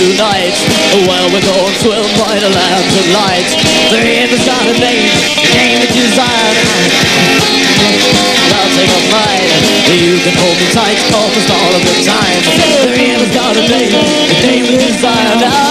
tonight. Well, we're going swim by the lamps of light. There ain't the sound of name, the name that you desire. I'll take up mine. You can hold me tight almost all of the time. There ain't the sound of name, the name that you desire now.